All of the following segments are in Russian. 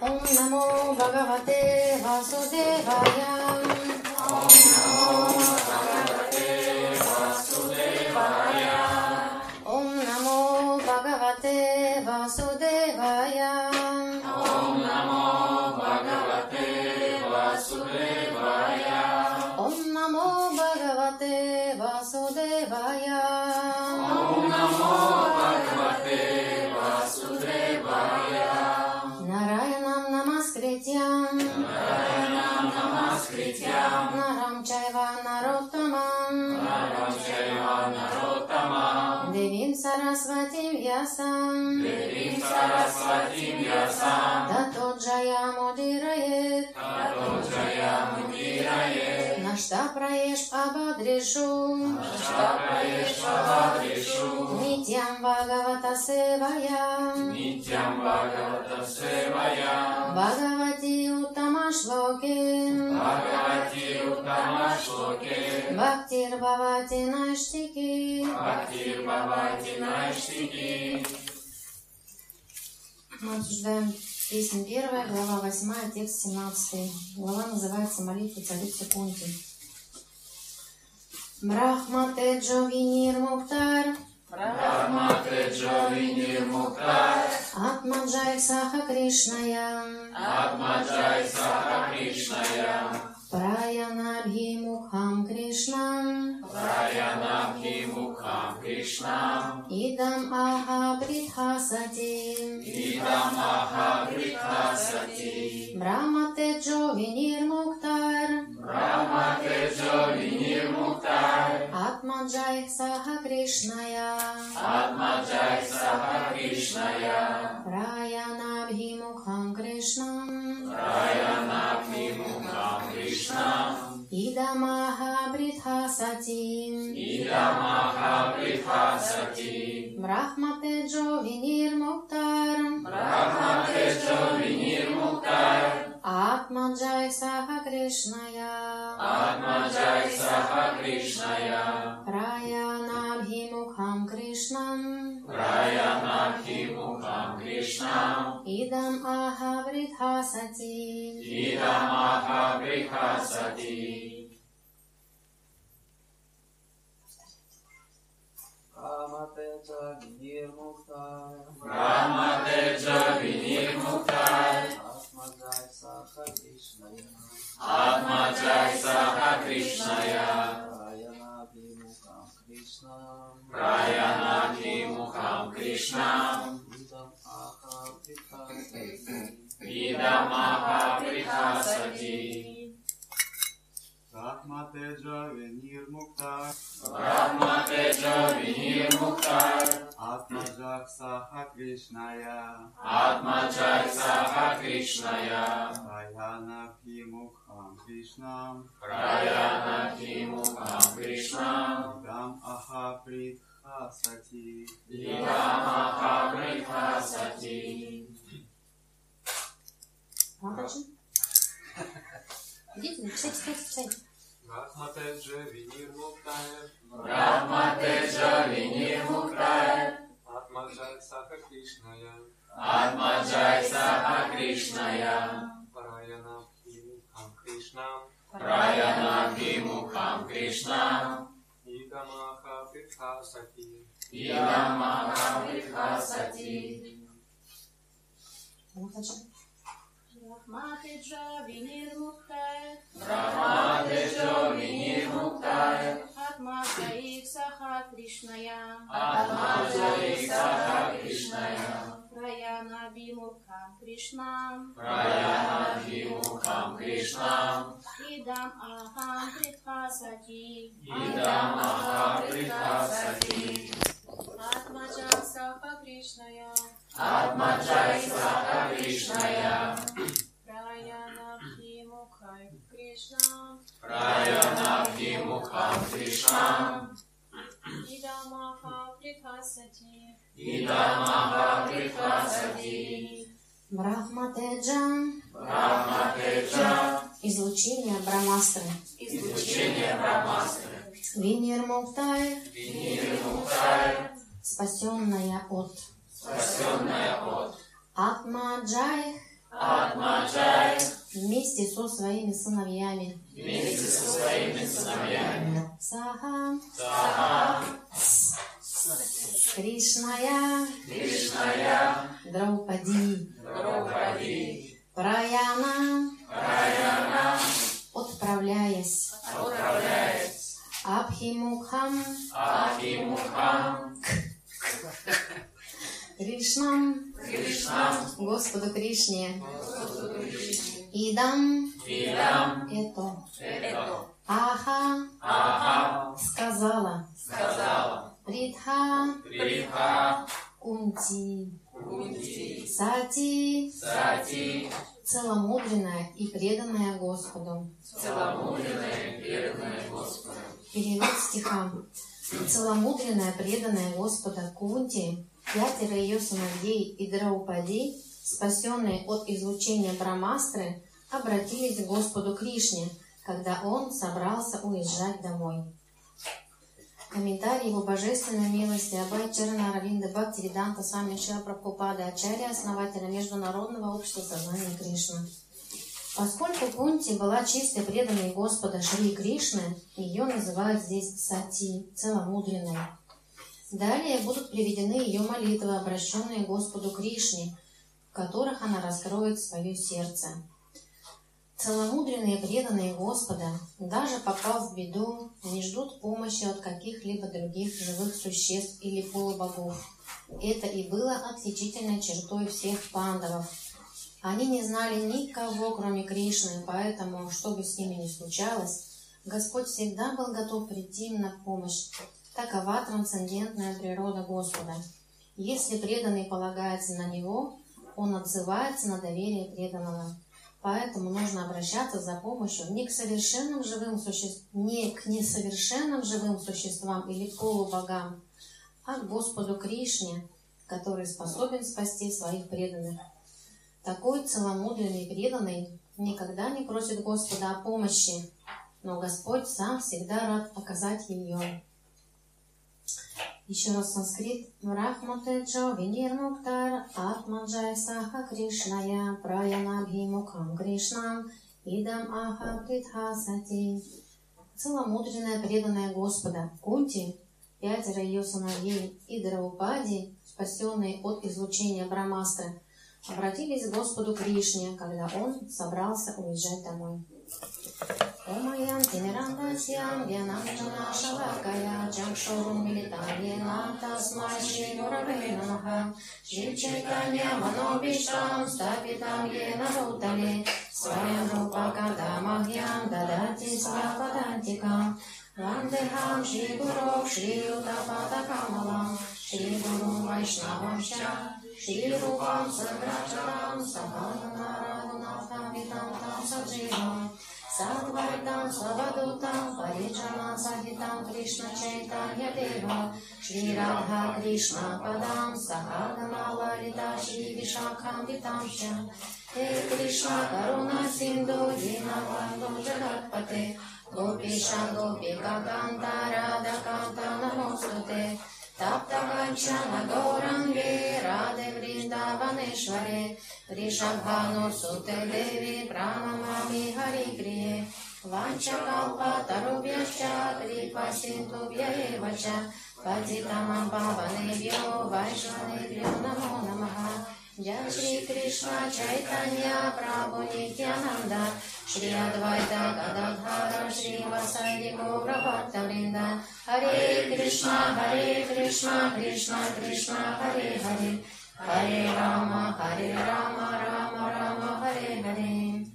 Om Namo Bhagavate Vasudevaya. Om Namo Bhagavate Vasudevaya. Om Namo Bhagavate Vasudevaya. Om Namo Bhagavate Vasudevaya. Om Namo Bhagavate Vasudevaya. Om Namo Bhagavate Vasudevaya. Narayanam Namaskrityam. Narayanam Namaskrityam. Naram Chaiva Narottamam. Naram Chaiva Narottamam. Devim Sarasvatim Vyasam. Devim Sarasvatim Vyasam. Tato Jayam Udirayet. Tato Jayam Udirayet. Nashta Prayesh Abadrishu. Nashta Prayesh Abadrishu. Nityam Bhagavata Sevaya. Nityam Bhagavata Sevaya. Bhagavati Uttama Shloke. Bhagavati Uttama Shloke. Bhaktir Bhavati Naishtiki. Бхактир Бхавати Найштики. Мы обсуждаем песню 1, глава 8, текст 17. Глава называется «Молитва царицы Кунти». Брахма Теджо Винир Муктар. Брахма Теджо Винир Муктар. Атма Джай Саха Кришная. Атма Джай Саха Кришная. Праянабхи Мукхам Кришнам. Праянабхи Мукхам Кришнам. Идам Аха Бритхасати. Идам Аха Бритхасати. Брахма Теджо Винир Муктар. Брахма Теджо Винир Муктар. Атма Джай Саха Кришная. Атма Джай Саха Кришная. Праянабхи Мукхам Кришнам. Праянабхи Мукхам Кришнам. Идамаха Бритхасати. Идамаха Бритхасати. Брахма Теджо Винир Муктар. Брахма Теджо Винир Муктар. Атма Джай Саха Кришная. Атма Джай Саха Кришная. Праянабхи Мукхам Кришнам. Праянабхи Мукхам Кришнам. Идам Аха Бритхасати. Идамаха Бритхасати. Брахма Теджо Винир Муктар. Брахма Теджо Винир Муктар. Атма Джай Саха Кришная. Атма Джай Саха Кришная. Праянабхи Мукхам Кришнам. Праянабхи Мукхам Кришнам. Идам Аха Бритхасати. Идамаха Бритхасати. Брахма Теджо Винир Муктар. Брахма Теджо Винир Муктар. Атма Джай Саха Кришная. Атма Джай Саха Кришная. Праянабхи Мукхам Кришнам. Праянабхи Мукхам Кришнам. Идам Аха Бритхасати. Идамаха Бритхасати. Молодцы. Идите, читайте. Брахма Теджо Винир Муктар. Брахма Теджо Винир Муктар. Атма Джай Саха Кришная. Атма Джай Саха Кришная. Праянабхи Мукхам Кришнам. Праянабхи Мукхам Кришнам. Идамаха Бритхасати. Идамаха Бритхасати. Молодцы. Брахма Теджо Винир Муктар. Брахма Теджо Винир Муктар. Атма Джай Саха Кришная. Атма Джай Саха Кришная. Праянабхи Мукхам Кришнам. Праянабхи Мукхам Кришнам. Идам Ахам Бритхасати. Идамаха Бритхасати. Атма Джай Саха Кришная. Атма Джай Саха Кришная. Праянабхи Мукхам Кришнам. Праянабхи Мукхам Кришнам. Идамаха Бритхасати. Идамаха Бритхасати. Брахма Теджа. Брахма Теджа. Излучение Брамастры. Излучение Брамастры. Винир Муктар. Винир Муктар. Спасенная от. Спасенная от. Атма Джай. Атмаджай вместе со своими сыновьями. вместе со своими сыновьями. Саха Саха Кришная Кришная Драупади Драупади Праяна Праяна отправляясь отправляясь Абхимукхам Абхимухам Кришнам Кришнам Господу Кришне. Идам Идам это Аха Аха сказала сказала Придха Придха Кунти Кунти Сати Сати целомудренная и преданная Господу. целомудренная и преданная Господу. Перевод стиха. Целомудренная, преданная Господа Кунти, 5 ее сыновей и Драупади, спасенные от излучения Брамастры, обратились к Господу Кришне, когда он собрался уезжать домой. Комментарий его божественной милости Абай Чарана Аравинда Бхактивиданта Свами Шрила Прабхупада Ачарья, основателя Международного общества сознания Кришны. Поскольку Кунти была чистой преданной Господа Шри Кришны, ее называют здесь Сати, целомудренной. Далее будут приведены ее молитвы, обращенные Господу Кришне, в которых она раскроет свое сердце. Целомудренные преданные Господа, даже попав в беду, не ждут помощи от каких-либо других живых существ или полубогов. Это и было отличительной чертой всех пандавов. Они не знали никого, кроме Кришны, поэтому, что бы с ними ни случалось, Господь всегда был готов прийти им на помощь. Такова трансцендентная природа Господа. Если преданный полагается на Него, он отзывается на доверие преданного. Поэтому нужно обращаться за помощью не к несовершенным живым существам или полубогам, а к Господу Кришне, который способен спасти своих преданных. Такой целомудренный преданный никогда не просит Господа о помощи, но Господь сам всегда рад оказать ее. Еще раз санскрит. Рахматеджо винирмуктар атмаджай саха Кришная праянабхимукхам Кришнам идам аха придхасати. Целомудренная преданная Господа Кунти, 5 ее сыновей и Драупади, спасенные от излучения Брамастры, обратились к Господу Кришне, когда он собрался уезжать домой. Омаян тимирандасьям вянамджана шалакая джакшорум милитам енам тасмай шри гураве намаха шри чайтанья манобиштам стапитам ена бхутале сваям рупа кадамахьям дадати свападантикам вандехам шри гуру шри утапата камалам шри гуру вайшнавамща шри рупам саграчарам сабхагана рагунатхам витам там садживам Садвайтам Савадутам Париджанам Сахитам Кришна Чайтанья Дева Шри Радха Кришна Падам Сахагана Лалита Шри Вишакхам Витамща Хе Кришна Каруна Синду Динаванду Джагатпате Гопиша Гопика Канта Рада Канта Намостуте Таптаканчана Горанге Раде Вриндаванешваре Ришабхану Суте Деви Пранамами Харикрие Ванчакалпа Тарубьяща Крипа Синтубьяевача Патитамам Паванебьо Вайшванебьо Намо Намаха Джай Шри Кришна Чайтанья Прабху Нитьянанда Шри Адвайта Гададхара Шри Васади Гаура Бхактавринда Харе Кришна Кришна Кришна Харе Харе Харе Рама Рама Рама Харе Харе.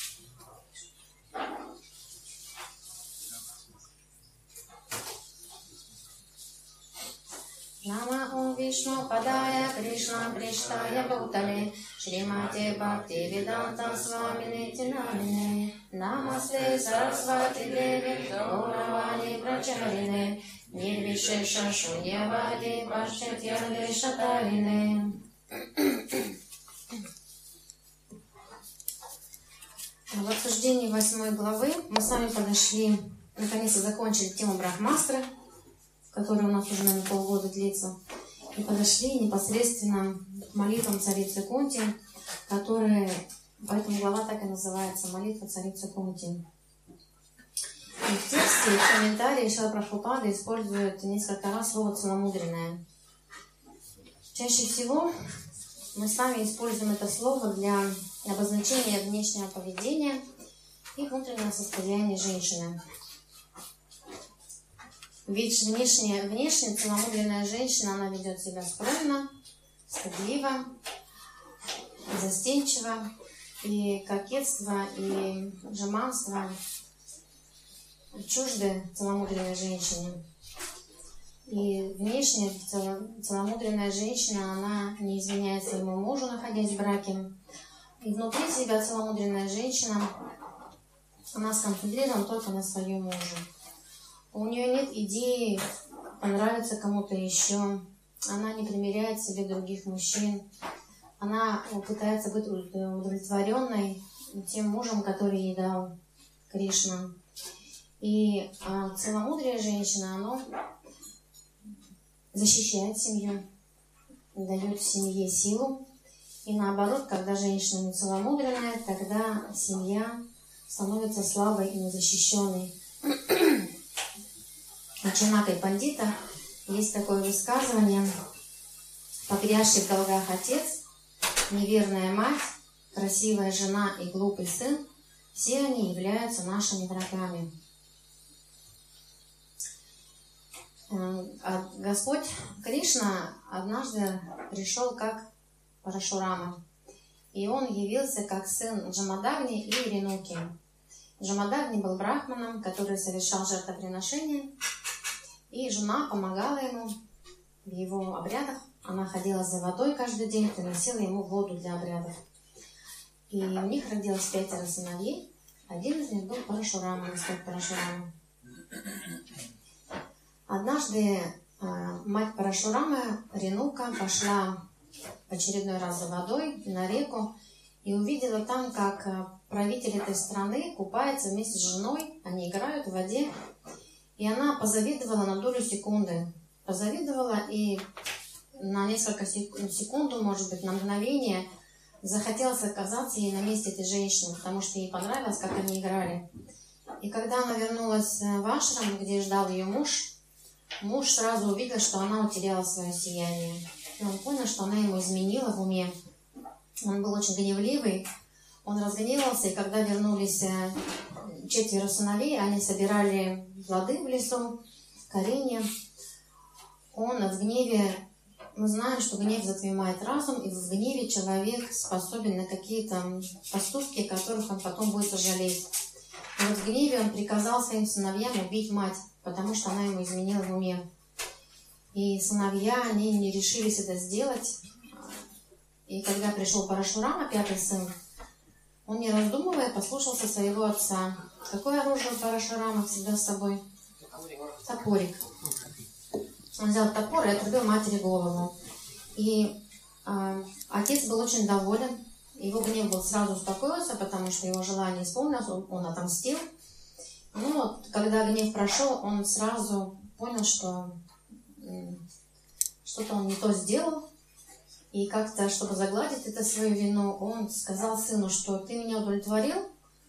Нама Ом Вишну Падая Кришна Приштая Бхутале Шримати Бхакти Веданта Свамини Тинамине Намасте Сарасвати Деви Гауравани Прачарине Нирвишеша Шуньявади Пашчатьяли Шаталине. В обсуждении 8 главы мы с вами подошли, наконец-то закончили тему Брахмастры, которая у нас уже, наверное, полгода длится, и подошли непосредственно к молитвам царицы Кунти, поэтому глава так и называется «Молитва царицы Кунти». И в тексте, в комментарии Шрила Прабхупада использует несколько раз слово «целомудренное». Чаще всего мы с вами используем это слово для обозначения внешнего поведения и внутреннего состояния женщины. Ведь внешне целомудренная женщина, она ведет себя скромно, стыдливо, застенчиво, и кокетство, и жеманство чужды целомудренной женщине. И внешне целомудренная женщина, она не изменяет своему мужу, находясь в браке. И внутри себя целомудренная женщина, она сконцентрирована только на своем муже. У нее нет идеи понравиться кому-то еще. Она не примеряет к себе других мужчин. Она пытается быть удовлетворенной тем мужем, который ей дал Кришна. И целомудрие женщины, оно защищает семью, дает семье силу. И наоборот, когда женщина не целомудренная, тогда семья становится слабой и незащищенной. У Чанакай Пандита есть такое высказывание: погрязший в долгах отец, неверная мать, красивая жена и глупый сын, все они являются нашими врагами. Господь Кришна однажды пришел как Парашурама, и он явился как сын Джамадагни и Ренуки. Джамадагни был брахманом, который совершал жертвоприношения, и жена помогала ему в его обрядах. Она ходила за водой каждый день, приносила ему воду для обрядов. И у них родилось 5 сыновей. Один из них был Парашурама, Господь Парашурама. Однажды мать Парашурамы, Ренука, пошла в очередной раз за водой на реку и увидела там, как правитель этой страны купается вместе с женой. Они играют в воде. И она позавидовала на долю секунды. Позавидовала и на несколько секунд, может быть, на мгновение захотелось оказаться ей на месте этой женщины, потому что ей понравилось, как они играли. И когда она вернулась в ашрам, где ждал ее муж сразу увидел, что она утеряла свое сияние. И он понял, что она ему изменила в уме. Он был очень гневливый, он разгневался, и когда вернулись 4 сыновей, они собирали плоды в лесу, коренья. Он в гневе, мы знаем, что гнев затмевает разум, и в гневе человек способен на какие-то поступки, которых он потом будет сожалеть. И вот в гневе он приказал своим сыновьям убить мать, потому что она ему изменила в уме. И сыновья, они не решились это сделать. И когда пришел Парашурама, 5-й сын, он, не раздумывая, послушался своего отца. Какое оружие у Парашурама всегда с собой? Топорик. Он взял топор и отрубил матери голову. И отец был очень доволен. Его гнев был сразу успокоился, потому что его желание исполнилось, он отомстил. Но вот, когда гнев прошел, он сразу понял, что что-то он не то сделал. И как-то, чтобы загладить это свою вину, он сказал сыну, что ты меня удовлетворил,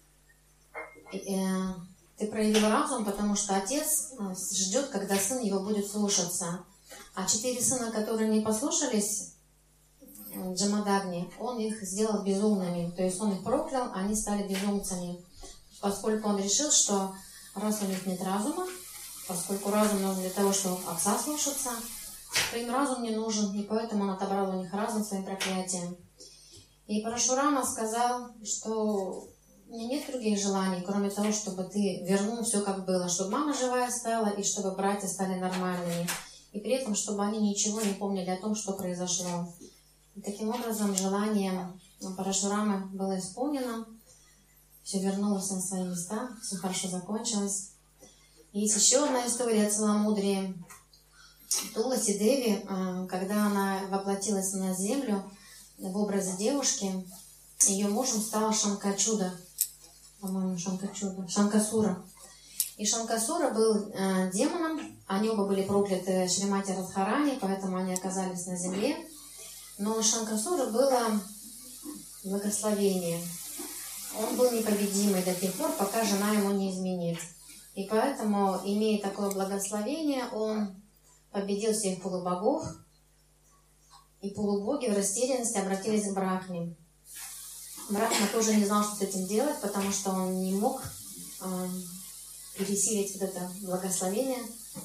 ты проявил разум, потому что отец ждет, когда сын его будет слушаться. А 4 сына, которые не послушались Джамадагни, он их сделал безумными. То есть он их проклял, они стали безумцами. Поскольку он решил, что раз у них нет разума, поскольку разум нужен для того, чтобы отца слушаться, то им разум не нужен, и поэтому он отобрал у них разум своим проклятием. И Парашурама сказал, что у меня нет других желаний, кроме того, чтобы ты вернул все как было, чтобы мама живая стала, и чтобы братья стали нормальными, и при этом, чтобы они ничего не помнили о том, что произошло. И таким образом, желание Парашурамы было исполнено, все вернулось на свои места, все хорошо закончилось. И есть еще одна история о целомудрии. Туласи Деви, когда она воплотилась на землю в образе девушки, ее мужем стала Шанкачуда, по-моему, Шанкасура. И Шанкасура был демоном, они оба были прокляты Шримати Радхарани, поэтому они оказались на земле. Но у Шанкасуры было благословение. Он был непобедимый до тех пор, пока жена ему не изменит. И поэтому, имея такое благословение, он победил всех полубогов, и полубоги в растерянности обратились к Брахме. Брахма тоже не знал, что с этим делать, потому что он не мог пересилить вот это благословение.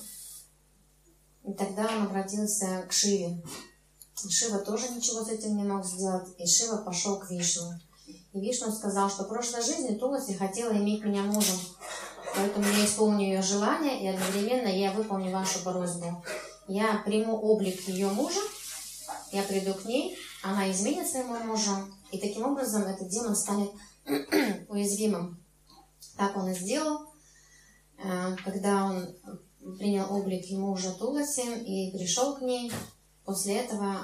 И тогда он обратился к Шиве. Шива тоже ничего с этим не мог сделать, и Шива пошел к Вишну. И Вишну сказал, что в прошлой жизни Туласи хотела иметь меня мужем, поэтому я исполню ее желание, и одновременно я выполню вашу просьбу. Я приму облик ее мужа, я приду к ней, она изменит своему мужу, и таким образом этот демон станет уязвимым. Так он и сделал, когда он принял облик мужа Туласи и пришел к ней. После этого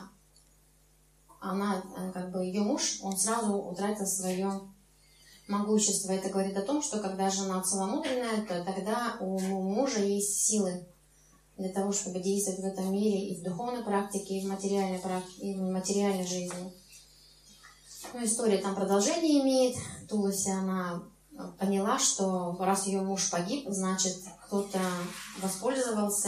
ее муж, он сразу утратил свое могущество. Это говорит о том, что когда жена целомудренная, то тогда у мужа есть силы для того, чтобы действовать в этом мире и в духовной практике, и в материальной практике, и в материальной жизни. История там продолжение имеет. Туласи, она поняла, что раз ее муж погиб, значит, кто-то воспользовался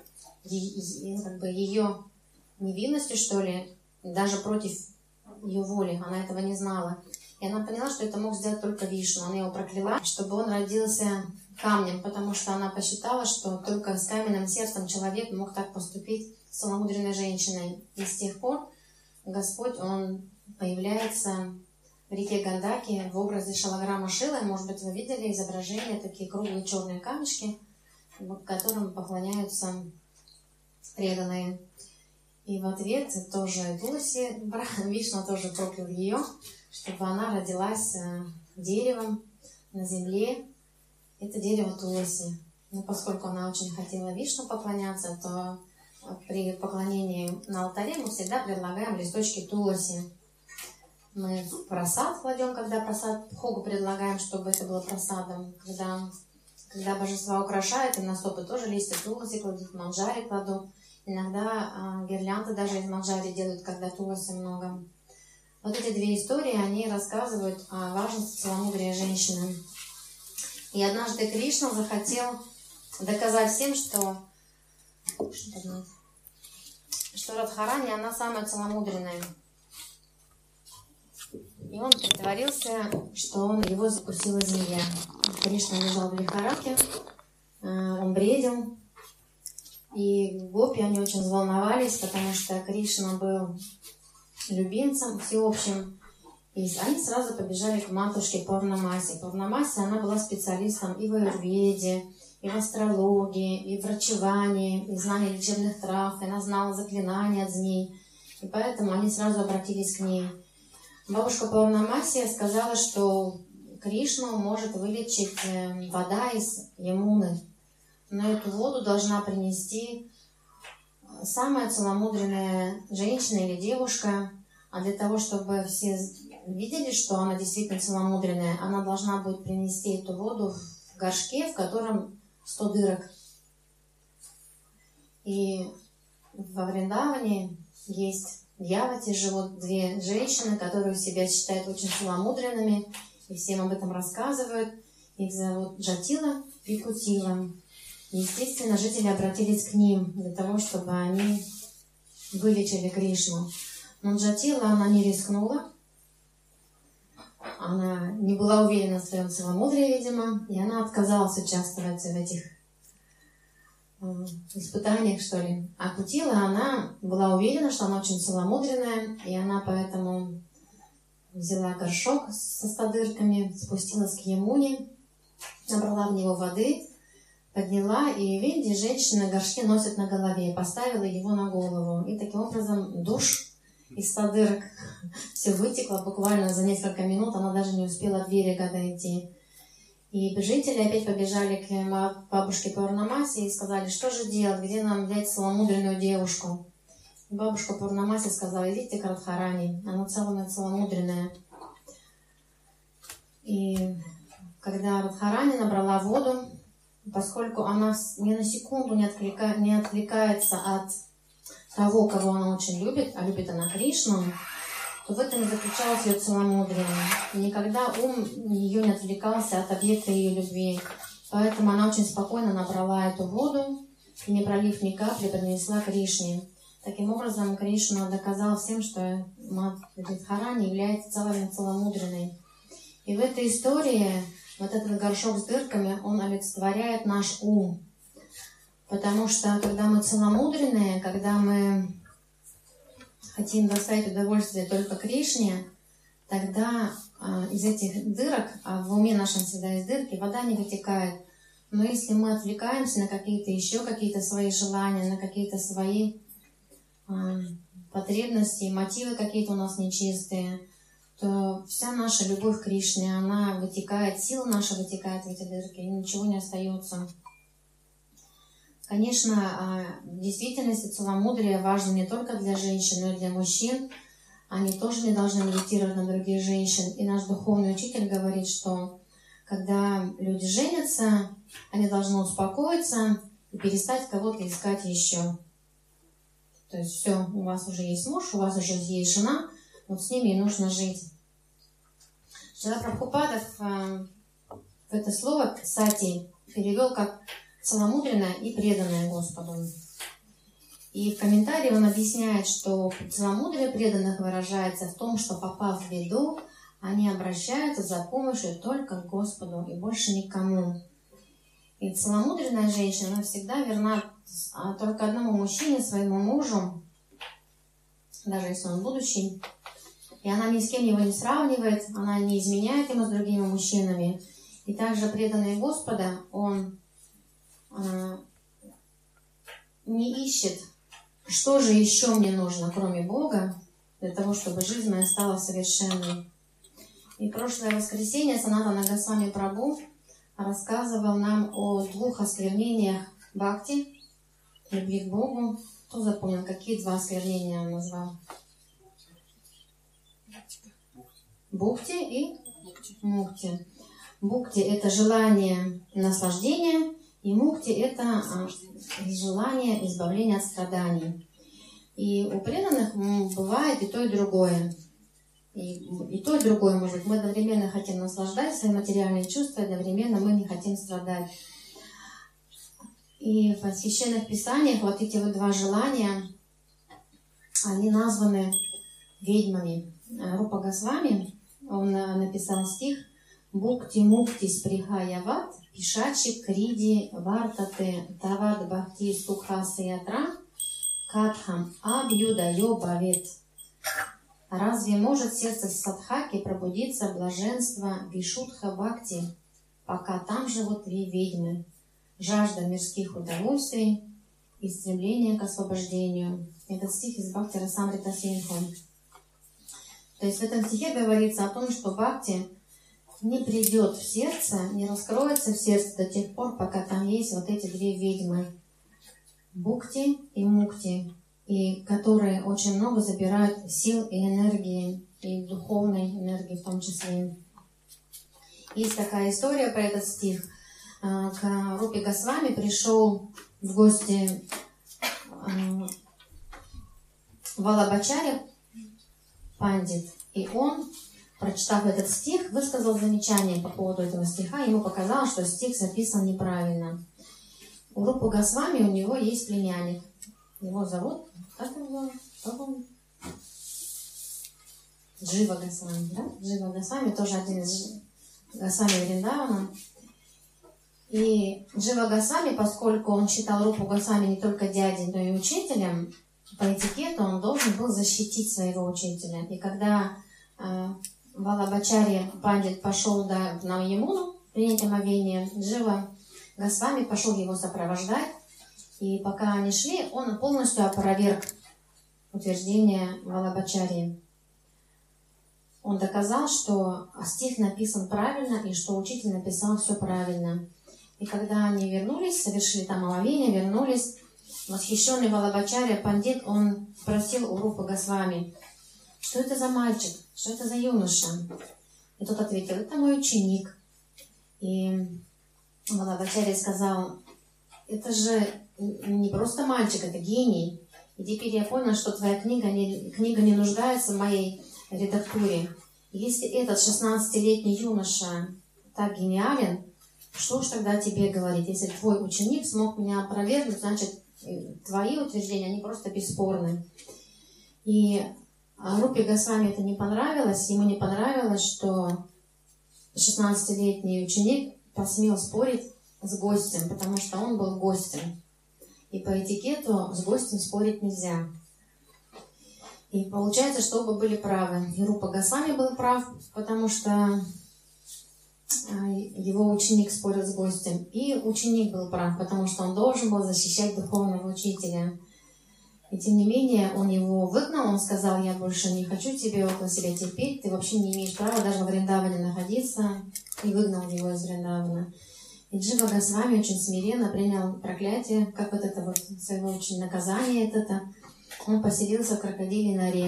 ее невинностью, что ли, даже против ее воли. Она этого не знала. И она поняла, что это мог сделать только Вишну. Она его прокляла, чтобы он родился камнем, потому что она посчитала, что только с каменным сердцем человек мог так поступить с целомудренной женщиной. И с тех пор Господь, Он появляется в реке Гандаки в образе Шалаграма Шилы. Может быть, вы видели изображение, такие круглые черные камешки, которым поклоняются преданные. И в ответ тоже Туласи, Вишну тоже проклял ее, чтобы она родилась деревом на земле. Это дерево Туласи. Но поскольку она очень хотела Вишну поклоняться, то при поклонении на алтаре мы всегда предлагаем листочки Туласи. Мы в прасад кладем, когда прасад Бхогу предлагаем, чтобы это было прасадом. Когда божества украшают, и на стопы тоже листья Туласи кладут, манджари кладут. Иногда гирлянды даже из манджари делают, когда Туласи много. Вот эти две истории, они рассказывают о важности целомудрия женщины. И однажды Кришна захотел доказать всем, что Радхарани, она самая целомудренная. И он притворился, что его закусила змея. Кришна лежал в лихорадке, он бредил. И гопи, они очень взволновались, потому что Кришна был любимцем всеобщим. И они сразу побежали к матушке Пурнамаси. Пурнамаси, она была специалистом и в аюрведе, и в астрологии, и в врачевании, и в знании лечебных трав, и она знала заклинания от змей. И поэтому они сразу обратились к ней. Бабушка Пурнамаси сказала, что Кришну может вылечить вода из Ямуны. Но эту воду должна принести самая целомудренная женщина или девушка. А для того, чтобы все видели, что она действительно целомудренная, она должна будет принести эту воду в горшке, в котором 100 дырок. И во Вриндаване есть в Явате живут две женщины, которые себя считают очень целомудренными, и всем об этом рассказывают. Их зовут Джатила и Кутила. Естественно, жители обратились к ним для того, чтобы они вылечили Кришну. Но Джатила, она не рискнула. Она не была уверена в своем целомудрии, видимо, и она отказалась участвовать в этих испытаниях, что ли. А Кутила, она была уверена, что она очень целомудренная, и она поэтому взяла горшок со 100 дырками, спустилась к Ямуне, набрала в него воды, подняла, и в Индии женщины горшки носят на голове, поставила его на голову. И таким образом душ из 100 дырок все вытекло буквально за несколько минут, она даже не успела от берега дойти. И жители опять побежали к бабушке Пурнамаси и сказали, что же делать, где нам взять целомудренную девушку. И бабушка Пурнамаси сказала, идите к Радхарани, она самая целомудренная. И когда Радхарани набрала воду, поскольку она ни на секунду не отвлекается от того, кого она очень любит, а любит она Кришну, то в этом и заключалось ее целомудрие. И никогда ум ее не отвлекался от объекта ее любви. Поэтому она очень спокойно набрала эту воду и, не пролив ни капли, принесла Кришне. Таким образом, Кришна доказал всем, что Радхарани является целомудренной. И в этой истории вот этот горшок с дырками, он олицетворяет наш ум. Потому что, когда мы целомудренные, когда мы хотим доставить удовольствие только Кришне, тогда из этих дырок, а в уме нашем всегда есть дырки, вода не вытекает. Но если мы отвлекаемся на какие-то свои желания, на какие-то свои потребности, мотивы какие-то у нас нечистые, то вся наша любовь к Кришне, она вытекает, сила наша вытекает в эти дырки, и ничего не остается. Конечно, в действительности целомудрие важно не только для женщин, но и для мужчин. Они тоже не должны медитировать на других женщин. И наш духовный учитель говорит, что когда люди женятся, они должны успокоиться и перестать кого-то искать еще. То есть все, у вас уже есть муж, у вас уже есть жена, вот с ними и нужно жить. Шрила Прабхупада в это слово «сати» перевел как целомудренная и преданная Господу. И в комментарии он объясняет, что целомудрие преданных выражается в том, что, попав в беду, они обращаются за помощью только к Господу и больше никому. И целомудренная женщина, она всегда верна только одному мужчине, своему мужу, даже если он будущий. И она ни с кем его не сравнивает, она не изменяет ему с другими мужчинами. И также преданный Господа, он не ищет, что же еще мне нужно, кроме Бога, для того, чтобы жизнь моя стала совершенной. И прошлое воскресенье Санатана Госвами Прабху рассказывал нам о 2 осквернениях бхакти, любви к Богу. Кто запомнил, какие 2 осквернения он назвал? Бхукти и мукти. Бхукти – это желание наслаждения, и мукти – это желание избавления от страданий. И у преданных бывает и то, и другое. И то, и другое может быть. Мы одновременно хотим наслаждать свои материальные чувства, одновременно мы не хотим страдать. И в священных писаниях вот эти вот 2 желания, они названы ведьмами. Рупа Госвами, он написал стих «Бхукти-мукти сприхаяват, пишачи криди вартате тавад бхакти сукхаса ятра, катхам абьюдайо бавет». Разве может сердце садхаки пробудиться блаженство вишудха бхакти, пока там живут 2 ведьмы, жажда мирских удовольствий и стремление к освобождению? Этот стих из Бхакти Расамрита Синху. То есть в этом стихе говорится о том, что бхакти не придет в сердце, не раскроется в сердце до тех пор, пока там есть вот эти 2 ведьмы, бхукти и мукти, и которые очень много забирают сил и энергии, и духовной энергии в том числе. Есть такая история про этот стих. К Рупе Госвами пришел в гости Валабхачарья Пандит, и он, прочитав этот стих, высказал замечание по поводу этого стиха. Ему показалось, что стих записан неправильно. У Рупы Госвами у него есть племянник. Его зовут, как его зовут? Джива Госвами, да? Джива Госвами тоже один из Госвами Вриндавана. И Джива Госвами, поскольку он считал Рупу Госвами не только дядей, но и учителем, по этикету он должен был защитить своего учителя. И когда Валабхачарья Пандит пошел на Ямуну принять омовение, Джива Госвами пошел его сопровождать. И пока они шли, он полностью опроверг утверждение Валабхачарьи. Он доказал, что стих написан правильно и что учитель написал все правильно. И когда они вернулись, совершили там омовение, вернулись, восхищенный Валабхачарья Пандит, он спросил у Рупы Госвами, что это за мальчик, что это за юноша? И тот ответил, это мой ученик. И Валабхачарья сказал, это же не просто мальчик, это гений. И теперь я понял, что твоя книга не нуждается в моей редактуре. Если этот 16-летний юноша так гениален, что ж тогда тебе говорить? Если твой ученик смог меня опровергнуть, значит, твои утверждения, они просто бесспорны. И Рупе Госвами это не понравилось. Ему не понравилось, что 16-летний ученик посмел спорить с гостем, потому что он был гостем. И по этикету с гостем спорить нельзя. И получается, что оба были правы. И Рупа Госвами был прав, потому что его ученик спорил с гостем. И ученик был прав, потому что он должен был защищать духовного учителя. И тем не менее, он его выгнал, он сказал: я больше не хочу тебе около себя терпеть, ты вообще не имеешь права даже в Вриндаване находиться. И выгнал его из Вриндавана. И Джива Госвами очень смиренно принял проклятие, как вот это вот своего очень наказание это. Он поселился в крокодиле норе.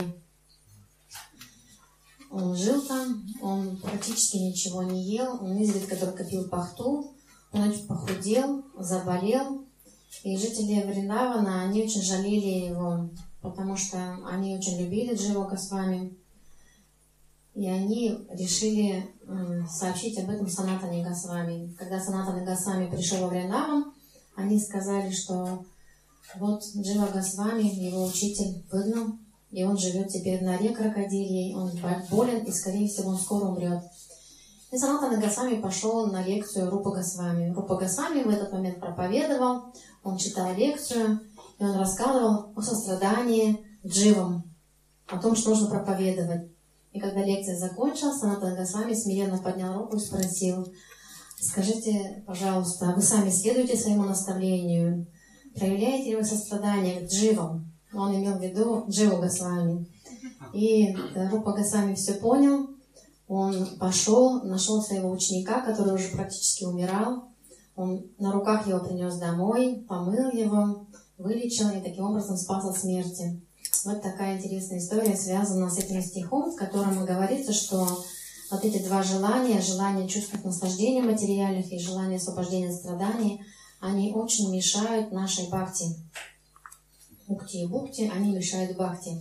Он жил там, он практически ничего не ел, он изредка только пил пахту, он очень похудел, заболел. И жители Вриндавана, они очень жалели его, потому что они очень любили Дживу Госвами. И они решили сообщить об этом Санатане Госвами. Когда Санатана Госвами пришел во Вриндаван, они сказали, что вот Джива Госвами, его учитель, выгнал, и он живет теперь в норе крокодильей, он болен, и, скорее всего, он скоро умрет. И Санатана Госвами пошел на лекцию Рупа Госвами. Рупа Госвами в этот момент проповедовал, он читал лекцию, и он рассказывал о сострадании дживам, о том, что нужно проповедовать. И когда лекция закончилась, Санатана Госвами смиренно поднял руку и спросил: скажите, пожалуйста, вы сами следуете своему наставлению? Проявляете ли вы сострадание к дживам? Он имел в виду Дживу Госвами. И Рупа Госвами все понял. Он пошел, нашел своего ученика, который уже практически умирал. Он на руках его принес домой, помыл его, вылечил и таким образом спас от смерти. Вот такая интересная история связана с этим стихом, в котором говорится, что вот эти два желания, желание чувствовать наслаждение материальных и желание освобождения от страданий, они очень мешают нашей бхакти. Мукти и бхукти, они мешают бхакти.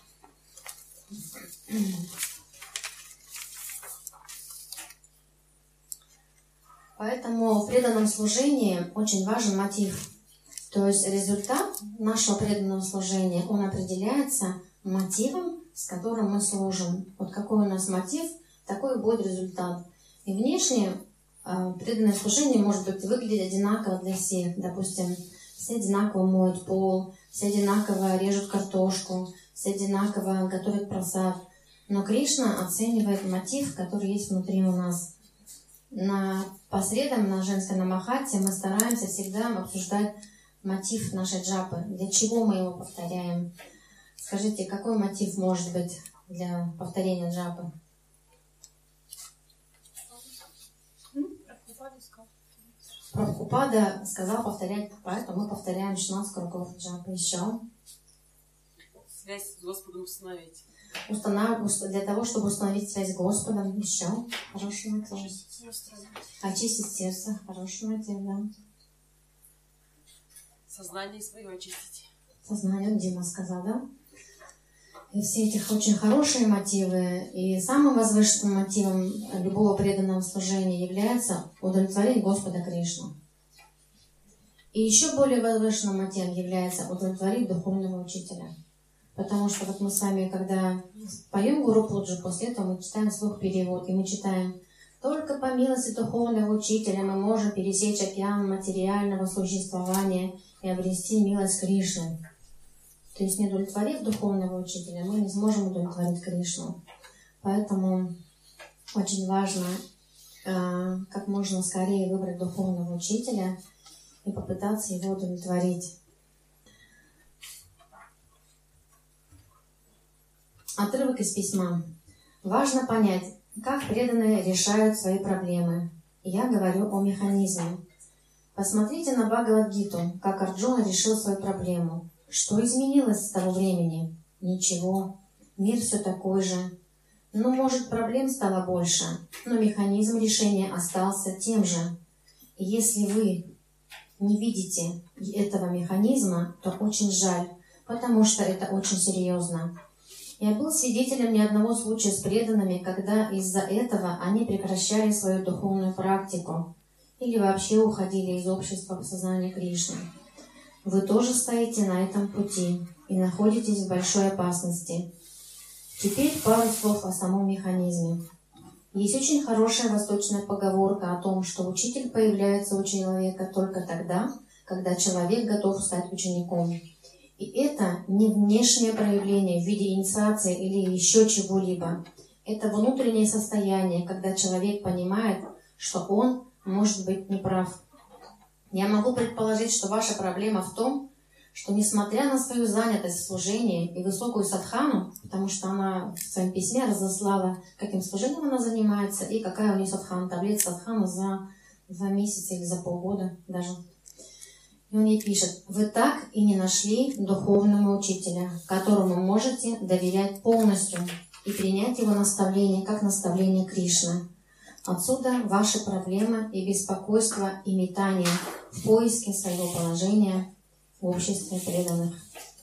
Поэтому в преданном служении очень важен мотив. То есть результат нашего преданного служения, он определяется мотивом, с которым мы служим. Вот какой у нас мотив, такой будет результат. И внешне преданное служение может быть выглядеть одинаково для всех. Допустим, все одинаково моют пол, все одинаково режут картошку, все одинаково готовят прасад. Но Кришна оценивает мотив, который есть внутри у нас. По средам на женской намахате мы стараемся всегда обсуждать мотив нашей джапы. Для чего мы его повторяем? Скажите, какой мотив может быть для повторения джапы? Прабхупада сказал повторять, поэтому мы повторяем 16 кругов джапы. Еще. Связь с Господом установить. Для того, чтобы установить связь с Господом. Еще. Хороший мотив. Очистить сердце. Хороший мотив, да. Сознание свое очистить. Сознание, Дима сказал, да? И все эти очень хорошие мотивы. И самым возвышенным мотивом любого преданного служения является удовлетворение Господа Кришну. И еще более возвышенным мотивом является удовлетворить духовного учителя. Потому что вот мы с вами, когда поем Гуру Пуджу, после этого мы читаем вслух перевод, и мы читаем: только по милости духовного учителя мы можем пересечь океан материального существования и обрести милость Кришны. То есть, не удовлетворив духовного учителя, мы не сможем удовлетворить Кришну. Поэтому очень важно как можно скорее выбрать духовного учителя и попытаться его удовлетворить. Отрывок из письма. Важно понять, как преданные решают свои проблемы. Я говорю о механизме. Посмотрите на Бхагавад-гиту, как Арджуна решил свою проблему. Что изменилось с того времени? Ничего. Мир все такой же. Может, проблем стало больше, но механизм решения остался тем же. И если вы не видите этого механизма, то очень жаль, потому что это очень серьезно. Я был свидетелем ни одного случая с преданными, когда из-за этого они прекращали свою духовную практику или вообще уходили из общества по сознанию Кришны. Вы тоже стоите на этом пути и находитесь в большой опасности. Теперь пару слов о самом механизме. Есть очень хорошая восточная поговорка о том, что учитель появляется у человека только тогда, когда человек готов стать учеником. И это не внешнее проявление в виде инициации или еще чего-либо. Это внутреннее состояние, когда человек понимает, что он может быть неправ. Я могу предположить, что ваша проблема в том, что несмотря на свою занятость в служении и высокую садхану, потому что она в своем письме разослала, каким служением она занимается и какая у нее садхана, таблет садхана за 2 месяца или за полгода даже. И он ей пишет: вы так и не нашли духовного учителя, которому можете доверять полностью и принять его наставление как наставление Кришны. Отсюда ваши проблемы и беспокойство и метание в поиске своего положения в обществе преданных.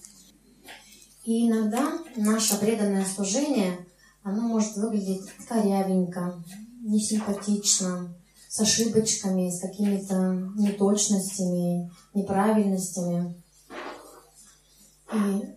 И иногда наше преданное служение, оно может выглядеть корявенько, несимпатично, с ошибочками, с какими-то неточностями, неправильностями. И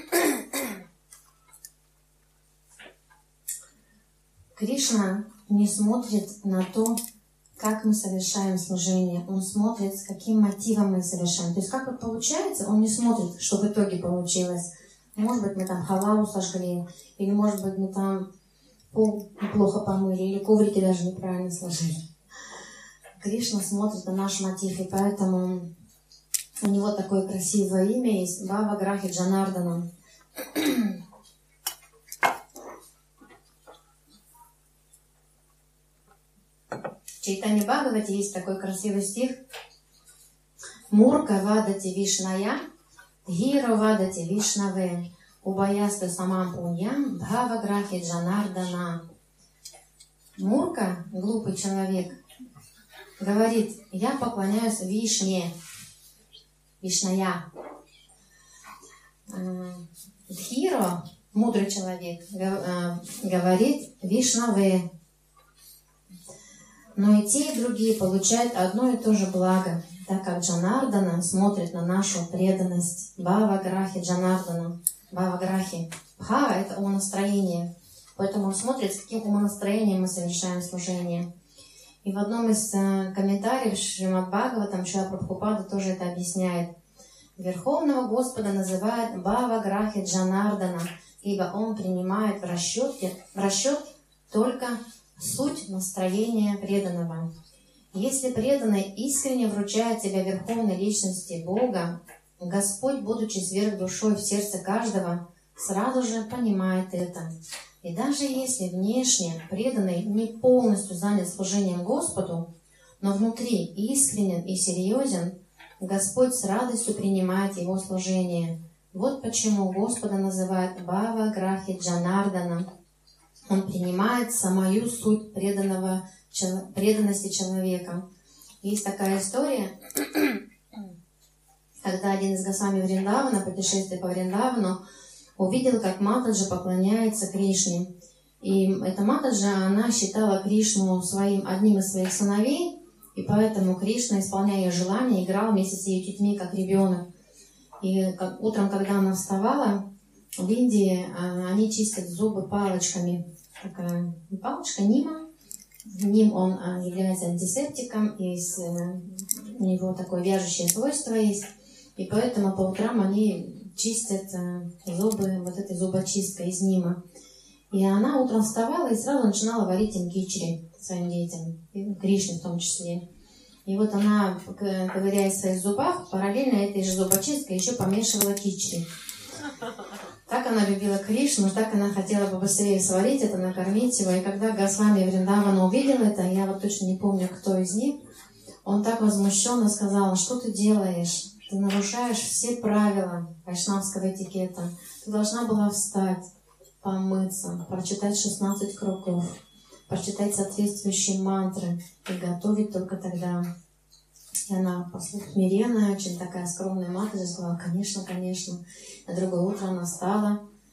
Кришна не смотрит на то, как мы совершаем служение. Он смотрит, с каким мотивом мы совершаем. То есть, как вот получается, он не смотрит, что в итоге получилось. Может быть, мы там халаву сожгли, или, может быть, мы там пол плохо помыли, или коврики даже неправильно сложили. Кришна смотрит на наш мотив, и поэтому у него такое красивое имя есть — Бхава Грахи Джанардана. В Чайтанья Бхагавате есть такой красивый стих: Мурка вадати вишная, гиро вадати вишнаве, убаясту самам пуньям, Бхава Грахи Джанардана. Мурка, глупый человек, говорит: я поклоняюсь Вишне, Вишная. Дхиро, мудрый человек, говорит Вишнаве. Но и те, и другие получают одно и то же благо, так как Джанардана смотрит на нашу преданность. Бхава Грахи Джанардана. Бхава Грахи. Бхава — это умонастроение. Поэтому он смотрит, с каким умонастроением мы совершаем служение. И в одном из комментариев Шримад Бхагаватам Шрила Прабхупада тоже это объясняет. Верховного Господа называют Бхава Грахи Джанардана, ибо он принимает в расчет только суть настроения преданного. Если преданный искренне вручает себя Верховной Личности Бога, Господь, будучи сверхдушой в сердце каждого, сразу же понимает это. И даже если внешне преданный не полностью занят служением Господу, но внутри искренен и серьезен, Господь с радостью принимает его служение. Вот почему Господа называют Бхава Грахи Джанардана. Он принимает самую суть преданности человека. Есть такая история, когда один из Госвами Вриндавана, путешествие по Вриндавану, увидел, как Матаджа поклоняется Кришне. И эта Матаджа, она считала Кришну одним из своих сыновей, и поэтому Кришна, исполняя ее желания, играл вместе с ее детьми, как ребенок. И утром, когда она вставала, в Индии они чистят зубы палочками. Такая палочка Нима. Ним он является антисептиком, и у него такое вяжущее свойство есть. И поэтому по утрам они чистят зубы вот этой зубочисткой из Нима. И она утром вставала и сразу начинала варить им кичри своим детям, и Кришне в том числе. И вот она, ковыряясь в своих зубах, параллельно этой же зубочисткой еще помешивала кичри. Так она любила Кришну, так она хотела побыстрее сварить это, накормить его. И когда Госвами Вриндавана увидел это, я вот точно не помню, кто из них, он так возмущенно сказал: что ты делаешь? Ты нарушаешь все правила вайшнавского этикета. Ты должна была встать, помыться, прочитать 16 кругов, прочитать соответствующие мантры и готовить только тогда. И она, смиренная, очень такая скромная мать, сказала: конечно, конечно. На другое утро она встала,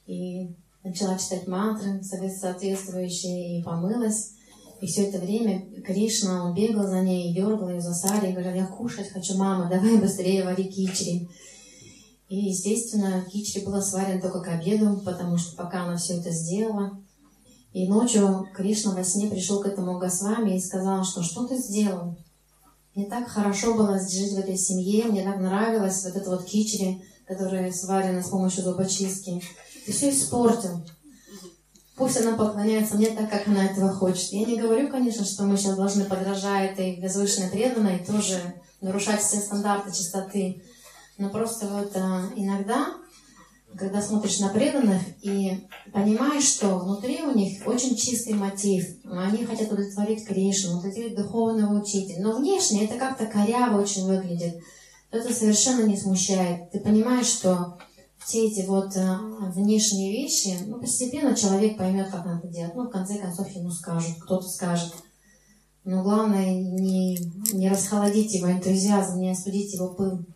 И начала читать мантры соответствующие и помылась. И все это время Кришна, он бегал за ней, дергал ее за сари, и говорил: я кушать хочу, мама, давай быстрее вари кичери. И, естественно, кичери было сварено только к обеду, потому что пока она все это сделала. И ночью Кришна во сне пришел к этому Госвами и сказал, что ты сделал? Мне так хорошо было жить в этой семье, мне так нравилось вот это вот кичери, которое сварено с помощью зубочистки. Ты все испортил. Пусть она поклоняется мне так, как она этого хочет. Я не говорю, конечно, что мы сейчас должны, подражая этой возвышенной преданной, тоже нарушать все стандарты чистоты. Но просто вот иногда, когда смотришь на преданных и понимаешь, что внутри у них очень чистый мотив, они хотят удовлетворить Кришну, удовлетворить духовного учителя, но внешне это как-то коряво очень выглядит. Это совершенно не смущает. Ты понимаешь, что все эти вот внешние вещи, постепенно человек поймет, как надо делать. В конце концов, ему скажут, кто-то скажет. Но главное, не расхолодить его энтузиазм, не остудить его пыл.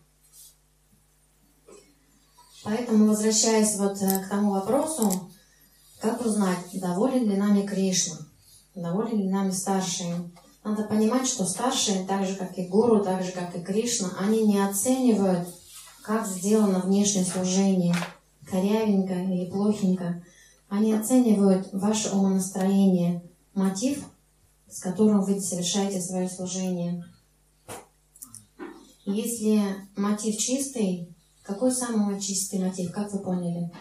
Поэтому, возвращаясь вот к тому вопросу, как узнать, доволен ли нами Кришна, доволен ли нами старшие. Надо понимать, что старшие, так же, как и гуру, так же, как и Кришна, они не оценивают, как сделано внешнее служение, корявенько или плохенько. Они оценивают ваше умонастроение, мотив, с которым вы совершаете свое служение. Если мотив чистый, какой самый чистый мотив, как вы поняли?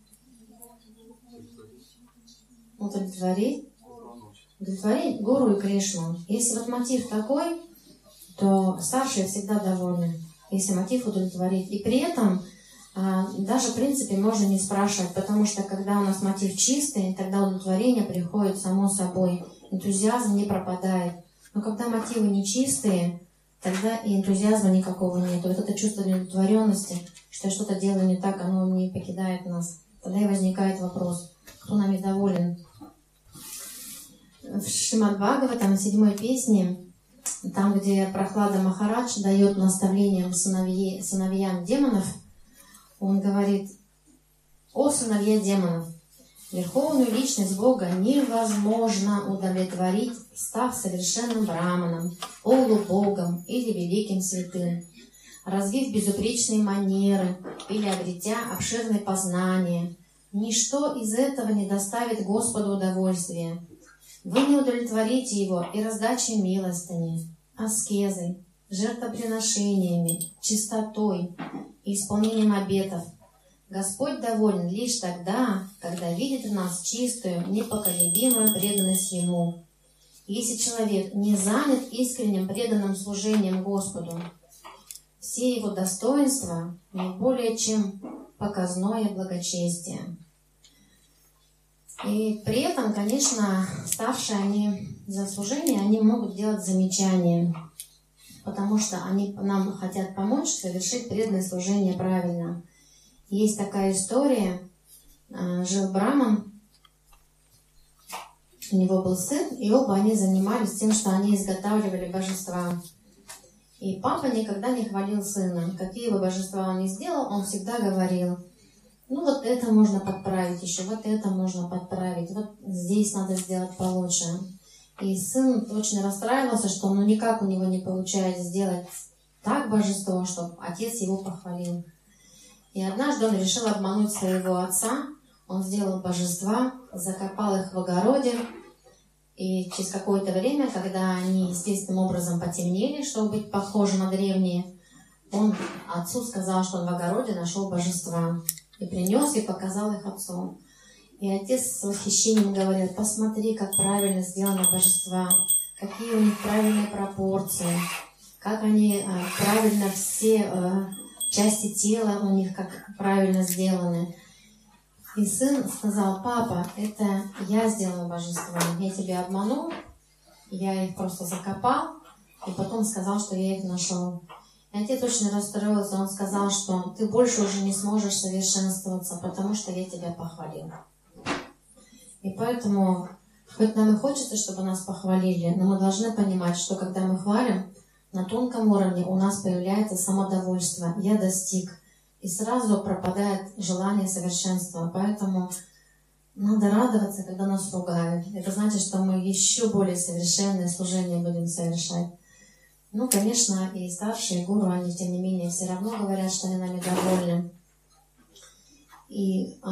Удовлетворить гуру и Кришну. Если вот мотив такой, то старшие всегда довольны. Если мотив удовлетворить. И при этом даже в принципе можно не спрашивать, потому что когда у нас мотив чистый, тогда удовлетворение приходит само собой. Энтузиазм не пропадает. Но когда мотивы нечистые, тогда и энтузиазма никакого нет. Вот это чувство неудовлетворенности, что я что-то делаю не так, оно не покидает нас. Тогда и возникает вопрос, кто нами доволен. В Шримад-Бхагаватам, 7 песне, там, где Прохлада Махарадж дает наставление сыновьям демонов, он говорит: «О сыновья демонов, верховную личность Бога невозможно удовлетворить, став совершенным браманом, полубогом или великим святым, развив безупречные манеры или обретя обширные познания. Ничто из этого не доставит Господу удовольствия. Вы не удовлетворите Его и раздачей милостыни, аскезой, жертвоприношениями, чистотой и исполнением обетов. Господь доволен лишь тогда, когда видит в нас чистую, непоколебимую преданность Ему. Если человек не занят искренним преданным служением Господу, все его достоинства не более чем показное благочестие». И при этом, конечно, старшие, они за служение, они могут делать замечания, потому что они нам хотят помочь совершить преданное служение правильно. Есть такая история. Жил Браман, у него был сын, и оба они занимались тем, что они изготавливали божества. И папа никогда не хвалил сына. Какие бы божества он ни сделал, он всегда говорил: вот это можно подправить еще, вот это можно подправить, вот здесь надо сделать получше. И сын очень расстраивался, что никак у него не получается сделать так божество, чтобы отец его похвалил. И однажды он решил обмануть своего отца. Он сделал божества, закопал их в огороде. И через какое-то время, когда они естественным образом потемнели, чтобы быть похожи на древние, он отцу сказал, что он в огороде нашел божества. И принес, и показал их отцу. И отец с восхищением говорил: посмотри, как правильно сделаны божества, какие у них правильные пропорции, как они правильно все части тела у них как правильно сделаны. И сын сказал: папа, это я сделал божества, я тебя обманул, я их просто закопал, и потом сказал, что я их нашел. И отец очень расстроился, он сказал, что ты больше уже не сможешь совершенствоваться, потому что я тебя похвалил. И поэтому, хоть нам и хочется, чтобы нас похвалили, но мы должны понимать, что когда мы хвалим, на тонком уровне у нас появляется самодовольство. Я достиг, и сразу пропадает желание совершенства. Поэтому надо радоваться, когда нас ругают. Это значит, что мы еще более совершенное служение будем совершать. Ну, конечно, и старшие гуру, они, тем не менее, все равно говорят, что они нами довольны. И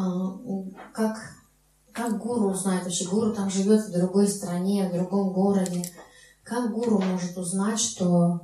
как гуру узнает вообще? Гуру там живет в другой стране, в другом городе. Как гуру может узнать, что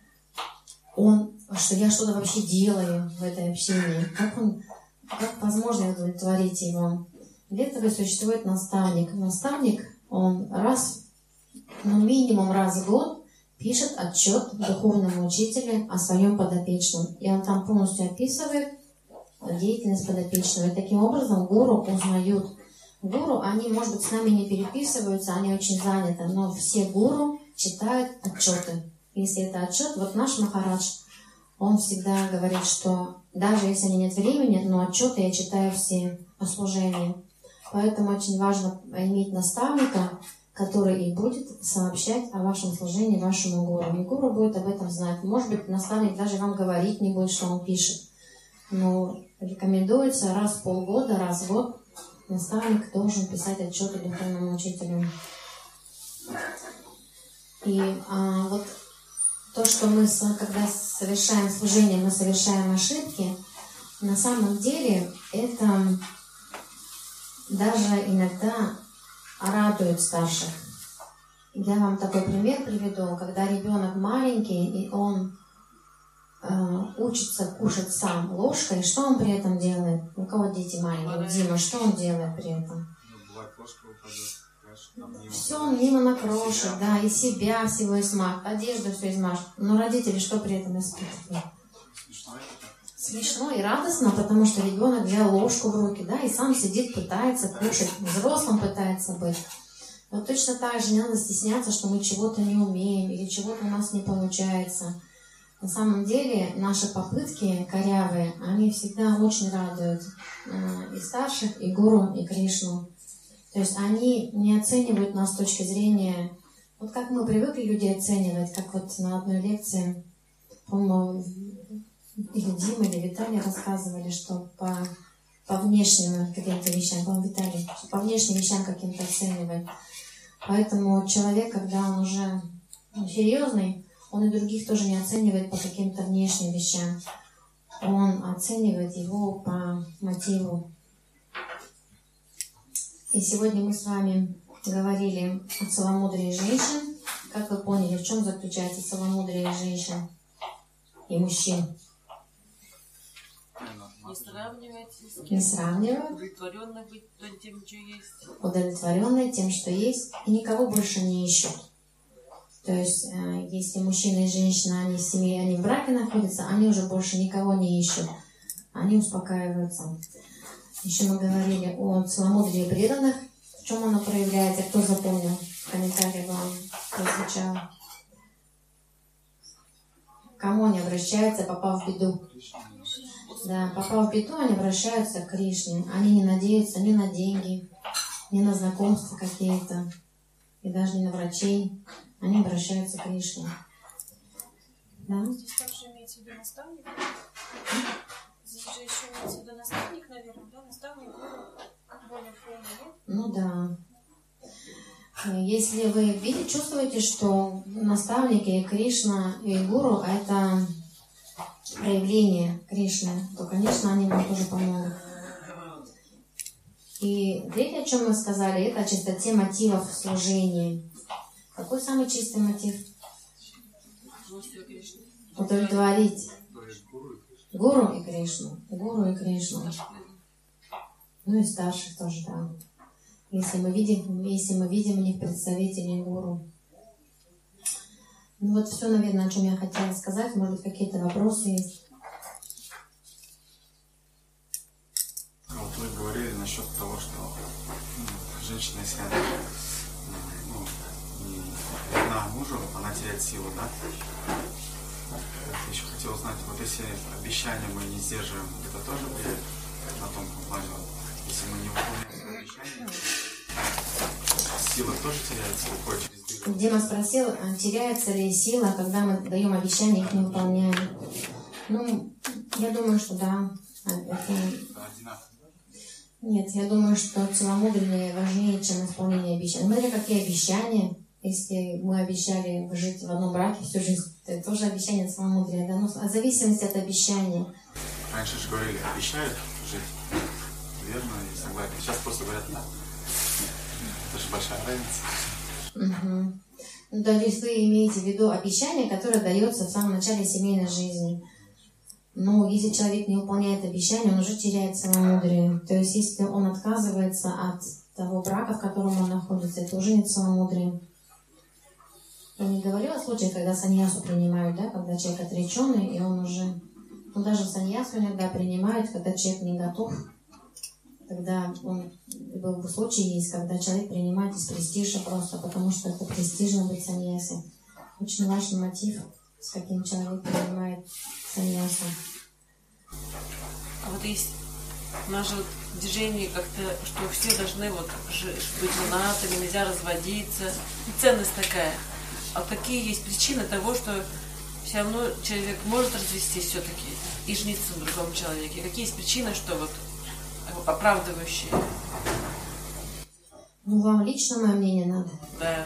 я что-то вообще делаю в этой общине? Как возможно удовлетворить его? Для этого существует наставник. Наставник, он минимум раз в год пишет отчет духовному учителю о своем подопечном. И он там полностью описывает деятельность подопечного. И таким образом гуру узнают. Гуру, они, может быть, с нами не переписываются, они очень заняты, но все гуру читают отчеты. Если это отчет, вот наш Махарадж, он всегда говорит, что даже если мне нет времени, но отчеты я читаю все о служении. Поэтому очень важно иметь наставника, который и будет сообщать о вашем служении вашему гуру. И гуру будет об этом знать. Может быть, наставник даже вам говорить не будет, что он пишет. Но рекомендуется раз в полгода, раз в год наставник должен писать отчеты духовному учителю. И вот то, что мы, когда совершаем служение, мы совершаем ошибки, на самом деле это даже иногда радует старших. Я вам такой пример приведу, когда ребенок маленький, и он учится кушать сам ложкой, что он при этом делает? У кого дети маленькие? Вот Дима, что он делает при этом? Бывает, ложка упадет. Все он мимо накрошит, да, и себя всего измажет, одежду все измажет. Но родители что при этом испытывают? Смешно и радостно, потому что ребенок взял ложку в руки, да, и сам сидит, пытается кушать, взрослым пытается быть. Вот точно так же не надо стесняться, что мы чего-то не умеем или чего-то у нас не получается. На самом деле наши попытки корявые, они всегда очень радуют и старших, и гуру, и Кришну. То есть они не оценивают нас с точки зрения, вот как мы привыкли людей оценивать, как вот на одной лекции, по-моему, или Дима, или Виталий рассказывали, что по внешним каким-то вещам, по-моему, Виталий, по внешним вещам каким-то оценивает. Поэтому человек, когда он уже серьезный, он и других тоже не оценивает по каким-то внешним вещам. Он оценивает его по мотиву. И сегодня мы с вами говорили о целомудрии женщин. Как вы поняли, в чем заключается целомудрие женщин и мужчин? Не сравнивать с кем. Не сравнивать. Удовлетворенной быть тем, что есть. Удовлетворенной тем, что есть, и никого больше не ищут. То есть, если мужчина и женщина, они в семье, они в браке находятся, они уже больше никого не ищут. Они успокаиваются. Еще мы говорили о целомудрии преданных. В чем оно проявляется? Кто запомнил? В комментариях вам прозвучало. К кому они обращаются, попав в беду? Да, попав в беду, они обращаются к Кришне. Они не надеются ни на деньги, ни на знакомства какие-то, и даже не на врачей. Они обращаются к Кришне. Да? Здесь также имеется в виду наставник. Здесь же еще имеется в виду наставник, наверное, да? Наставник, гуру, более полный, нет? Ну да. Если вы чувствуете, что наставники и Кришна, и гуру — это проявление Кришны, то, конечно, они вам тоже помогут. И третье, о чем мы сказали, это о чистоте мотивов в служении. Какой самый чистый мотив? Удовлетворить гуру и Кришну. Гуру и Кришну. Ну и старших тоже, да. Если мы видим в них представителей гуру. Ну вот все, наверное, о чем я хотела сказать. Может быть, какие-то вопросы есть? Вот вы говорили насчет того, что женщина, если она не верна мужу, она теряет силу, да? Я еще хотел узнать, вот если обещания мы не сдерживаем, это тоже влияет на тонком плане? Если мы не выполняем свои обещания, сила тоже теряется, уходит через движение. Дима спросил, теряется ли сила, когда мы даем обещания, их не выполняем. Ну, Я думаю, что да. Одинаково. Нет, я думаю, что целомудрие важнее, чем исполнение обещаний. Смотря какие обещания. Если мы обещали жить в одном браке всю жизнь, это тоже обещание целомудрия. Да? Но в зависимости от обещания. Раньше же говорили, обещают жить верно и согласно. Сейчас просто говорят, да. Это же большая разница. Угу. Ну, то есть вы имеете в виду обещание, которое дается в самом начале семейной жизни. Но если человек не выполняет обещание, он уже теряет целомудрие. То есть если он отказывается от того брака, в котором он находится, это уже не целомудрие. Я не говорила о случаях, когда саньясу принимают, да, когда человек отреченный, и он уже... Ну, даже саньясу иногда принимают, когда человек не готов. Тогда был бы случай есть, когда человек принимает из престижа просто, потому что это престижно быть саньяси. Очень важный мотив, с каким человек принимает саньясу. А вот есть у нас же вот движение как-то, что все должны вот быть женатыми, нельзя разводиться. И ценность такая. А какие есть причины того, что все равно человек может развестись все-таки и жениться на другом человеке? Какие есть причины, что вот оправдывающие? Ну, вам лично мое мнение надо? Да.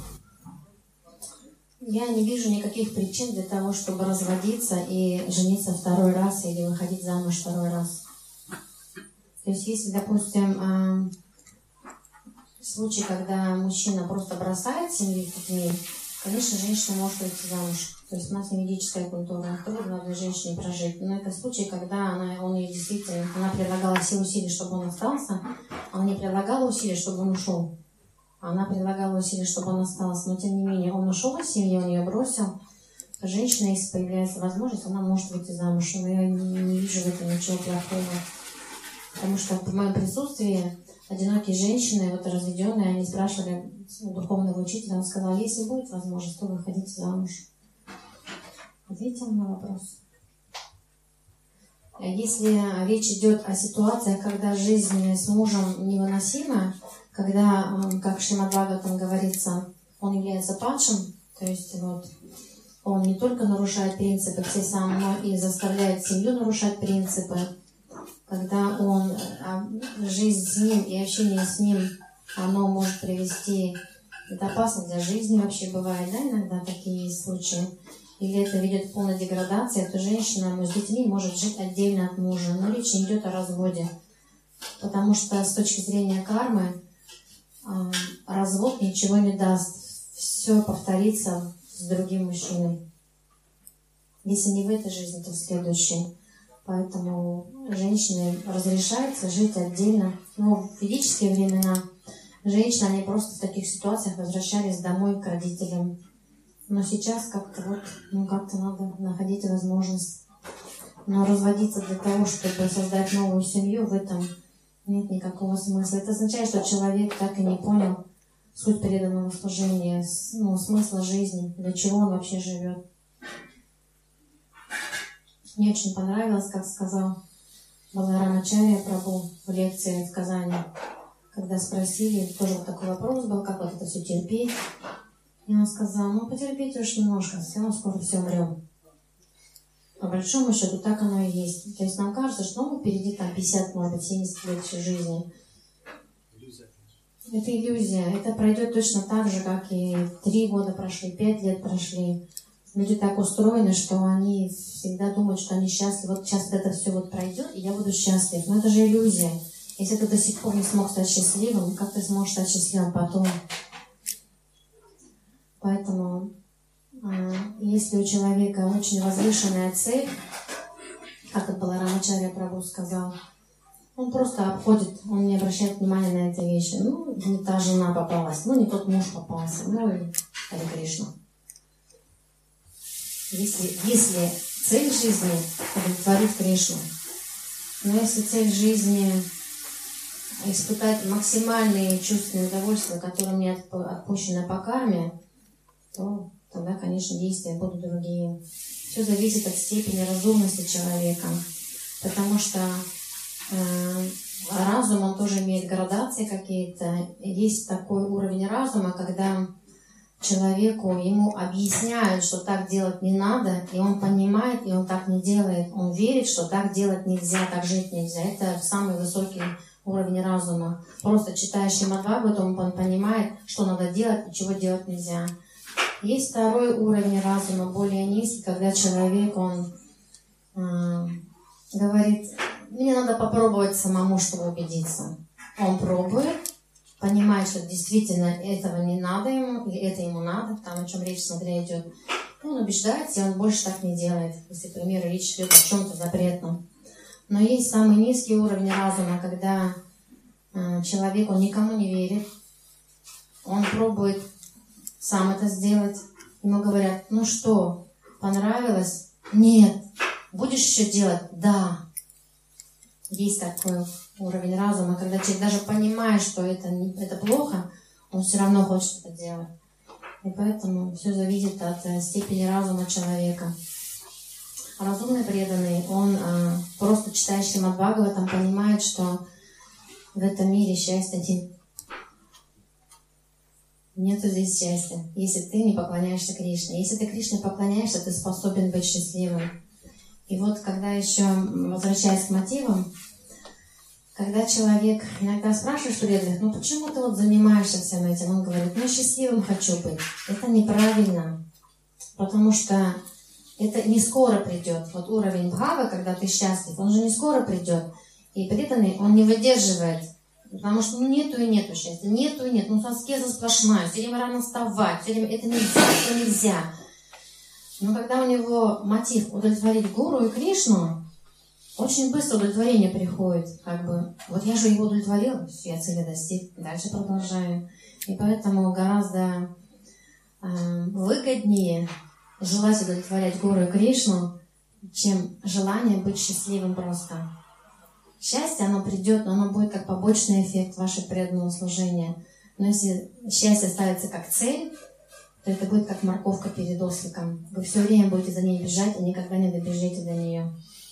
Я не вижу никаких причин для того, чтобы разводиться и жениться второй раз или выходить замуж второй раз. То есть, если, допустим, случай, когда мужчина просто бросает семью с детьми, конечно, женщина может выйти замуж. То есть у нас не медическая культура, трудно одной женщине прожить. Но это случай, когда она предлагала все усилия, чтобы он остался, она не предлагала усилия, чтобы он ушел. Она предлагала усилия, чтобы он остался. Но тем не менее, он ушел из семьи, он ее бросил. Женщина, если появляется возможность, она может выйти замуж. Но я не вижу в этом ничего плохого. Потому что в моем присутствии одинокие женщины, вот разведенные, они спрашивали духовного учителя, он сказал, если будет возможность, то выходите замуж. Ответьте на вопрос. Если речь идет о ситуациях, когда жизнь с мужем невыносима, когда, как в Шримад Бхагаватам говорится, он является падшим, то есть вот, он не только нарушает принципы все сам, но и заставляет семью нарушать принципы, когда он, жизнь с ним и общение с ним, оно может привести, это опасно для жизни вообще бывает, да, иногда такие есть случаи, или это ведет к полной деградации, то женщина с детьми может жить отдельно от мужа, но речь не идет о разводе, потому что с точки зрения кармы развод ничего не даст, все повторится с другим мужчиной, если не в этой жизни, то в следующей. Поэтому женщине разрешается жить отдельно. Но в ведические времена женщины, они просто в таких ситуациях возвращались домой к родителям. Но сейчас как-то вот, как-то надо находить возможность. Но разводиться для того, чтобы создать новую семью, в этом нет никакого смысла. Это означает, что человек так и не понял суть преданного служения, смысла жизни, для чего он вообще живет. Мне очень понравилось, как сказал Баларамачарья Прабху в лекции в Казани, когда спросили, тоже вот такой вопрос был, как вот это все терпеть. И он сказал, потерпите уж немножко, все равно скоро все умрем. По большому счету так оно и есть. То есть нам кажется, что впереди там 50, может быть, 70 лет еще жизни. Это иллюзия. Это пройдет точно так же, как и 3 года прошли, 5 лет прошли. Люди так устроены, что они всегда думают, что они счастливы. Вот сейчас это все вот пройдет, и я буду счастлив. Но это же иллюзия. Если ты до сих пор не смог стать счастливым, как ты сможешь стать счастливым потом? Поэтому, если у человека очень возвышенная цель, как это Баларамачарья Прабху сказал, он просто обходит, он не обращает внимания на эти вещи. Не та жена попалась, не тот муж попался, и Харе Кришна. Если цель жизни удовлетворить Кришну, но если цель жизни испытать максимальные чувственные удовольствия, которые мне отпущены по карме, то тогда, конечно, действия будут другие. Все зависит от степени разумности человека, потому что разум, он тоже имеет градации какие-то. Есть такой уровень разума, когда человеку, ему объясняют, что так делать не надо, и он понимает, и он так не делает. Он верит, что так делать нельзя, так жить нельзя. Это самый высокий уровень разума. Просто читающий Бхагаватам, он понимает, что надо делать и чего делать нельзя. Есть второй уровень разума, более низкий, когда человек, он говорит, мне надо попробовать самому, чтобы убедиться. Он пробует, понимает, что действительно этого не надо ему, или это ему надо, там о чем речь, смотря идет. И он убеждается, и он больше так не делает, если, к примеру, речь идет о чем-то запретном. Но есть самый низкий уровень разума, когда человек, он никому не верит, он пробует сам это сделать. Ему говорят, ну что, понравилось? Нет. Будешь еще делать? Да. Есть такой уровень разума, когда человек даже понимает, что это плохо, он все равно хочет это делать. И поэтому все зависит от степени разума человека. Разумный преданный, он просто читающий Бхагаватам понимает, что в этом мире счастья нету здесь счастья, если ты не поклоняешься Кришне. Если ты Кришне поклоняешься, ты способен быть счастливым. И вот когда еще, возвращаясь к мотивам, когда человек иногда спрашивает преданных, ну почему ты вот занимаешься всем этим? Он говорит, ну счастливым хочу быть. Это неправильно, потому что это не скоро придет. Вот уровень бхава, когда ты счастлив, он же не скоро придет. И преданный, он не выдерживает, потому что ну, нету и нету счастья, нету и нет. Ну аскеза сплошная, все время рано вставать, все время это нельзя. Но когда у него мотив удовлетворить Гуру и Кришну, очень быстро удовлетворение приходит. Как бы, вот я же его удовлетворил, я цели достиг, дальше продолжаю. И поэтому гораздо выгоднее желать удовлетворять Гуру и Кришну, чем желание быть счастливым просто. Счастье, оно придет, но оно будет как побочный эффект вашего преданного служения. Но если счастье ставится как цель, то это будет как морковка перед осликом. Вы все время будете за ней бежать и никогда не добежите до нее.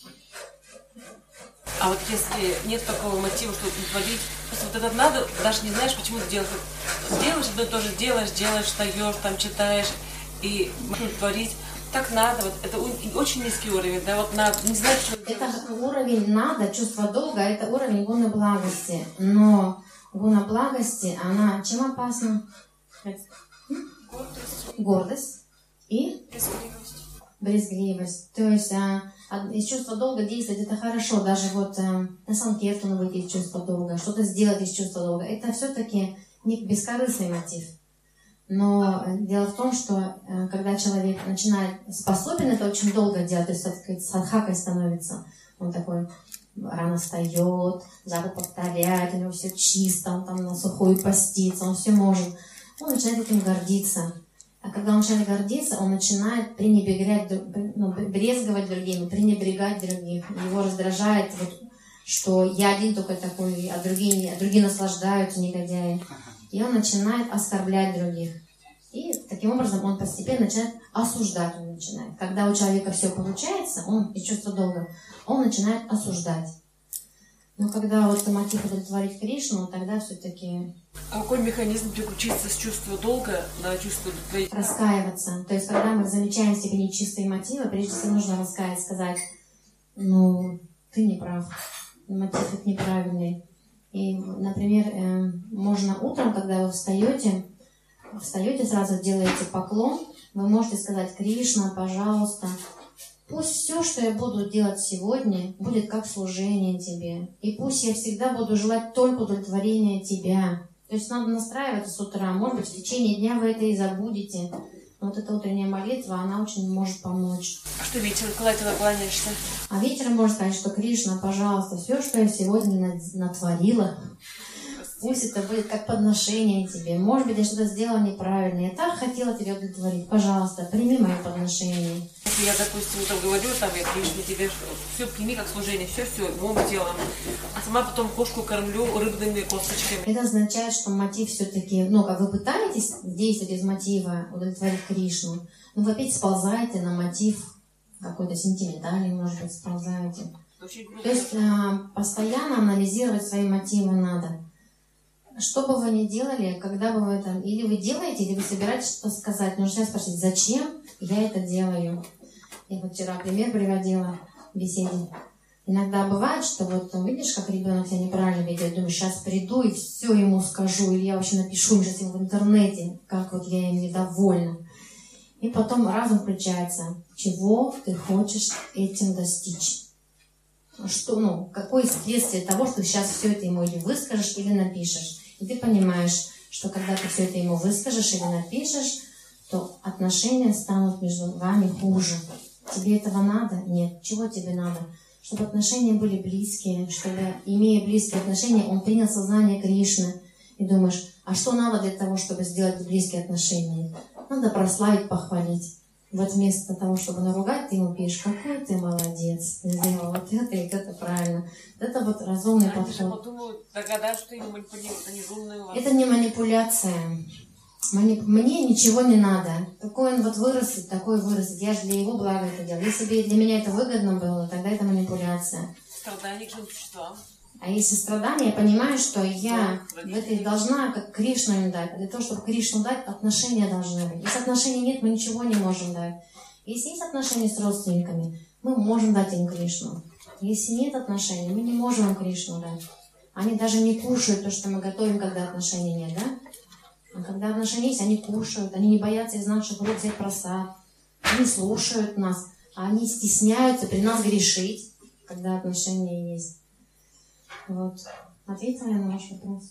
А вот если нет такого мотива, чтобы удовлетворить, просто вот это надо, даже не знаешь, почему ты делаешь. Делаешь, одно и то же делаешь, встаешь, там читаешь, и удовлетворить. Так надо, вот это очень низкий уровень, да, вот надо, не знаю, что это уровень надо, чувство долга, это уровень гуна благости. Но гуна благости, она чем опасна? Гордость и брезгливость. То есть из чувства долга действовать это хорошо, даже вот на санкиртану выйти из чувства долга, что-то сделать из чувства долга. Это все-таки не бескорыстный мотив. Но дело в том, что когда человек начинает способен это очень долго делать, то есть, так сказать, садхакой становится, он такой рано встает, жадно повторяет, у него все чисто, он там на сухую постится, он все может. Он начинает этим гордиться. А когда он начинает гордиться, он начинает брезговать другими, пренебрегать других. Его раздражает, вот, что я один только такой, а другие наслаждаются, негодяи. И он начинает оскорблять других. И таким образом он постепенно начинает осуждать. Когда у человека все получается, он из чувства долга, он начинает осуждать. Но когда вот мотив удовлетворить Кришну, тогда все-таки... А какой механизм переключиться с чувства долга на чувство удовлетворения? Раскаиваться. То есть, когда мы замечаем в себе нечистые мотивы, прежде всего нужно раскаяться, сказать, ну, ты не прав, мотив это неправильный. И, например, можно утром, когда вы встаете, сразу делаете поклон, вы можете сказать, Кришна, пожалуйста, пусть все, что я буду делать сегодня, будет как служение Тебе. И пусть я всегда буду желать только удовлетворения Тебя. То есть надо настраиваться с утра. Может быть, в течение дня вы это и забудете. Но вот эта утренняя молитва, она очень может помочь. А что вечером, когда ты кланяешься? А вечером можно сказать, что Кришна, пожалуйста, все, что я сегодня натворила, пусть это будет как подношение Тебе. Может быть, я что-то сделала неправильно. Я так хотела Тебя удовлетворить. Пожалуйста, прими мое подношение. Если я, допустим, там говорю, там, я Кришне тебе все прими как служение, все моим делом. А сама потом кошку кормлю рыбными косточками. Это означает, что мотив все-таки, как вы пытаетесь действовать из мотива удовлетворить Кришну, вы опять сползаете на мотив какой-то сентиментальный, может быть, сползаете. То есть постоянно анализировать свои мотивы надо. что бы вы ни делали, когда бы вы там, или вы делаете, или вы собираетесь что-то сказать, нужно спросить, зачем я это делаю. Я вот вчера пример приводила в беседе. Иногда бывает, что вот видишь, как ребенок себя неправильно ведет, думаешь, сейчас приду и все ему скажу, или я вообще напишу сейчас ему в интернете, как вот я им недовольна. И потом разум включается, чего ты хочешь этим достичь. Что, какое следствие того, что ты сейчас все это ему или выскажешь, или напишешь. И ты понимаешь, что когда ты все это ему выскажешь или напишешь, то отношения станут между вами хуже. Тебе этого надо? Нет. Чего тебе надо? Чтобы отношения были близкие, чтобы, имея близкие отношения, он принял сознание Кришны. И думаешь, а что надо для того, чтобы сделать близкие отношения? Надо прославить, похвалить. Вот вместо того, чтобы наругать, ты ему пишешь, какой ты молодец, ты сделал вот это и это правильно. Это вот разумный подход. Догадаюсь, что его манипулируют, они умные у вас. Это не манипуляция. Мне ничего не надо. Какой он вот вырастет, такой вырастет. Я же для его блага это делаю. Если бы для меня это выгодно было, тогда это манипуляция. Страдание к живым существам. А если страдание, я понимаю, что я в этой должна, как Кришну им дать. Для того, чтобы Кришну дать, отношения должны быть. Если отношений нет, мы ничего не можем дать. Если есть отношения с родственниками, мы можем дать им Кришну. Если нет отношений, мы не можем им Кришну дать. Они даже не кушают то, что мы готовим, когда отношений нет, да? А когда отношения есть, они кушают, они не боятся из наших рук взять просад, они слушают нас, а они стесняются при нас грешить, когда отношения есть. Вот. Ответила я на ваш вопрос?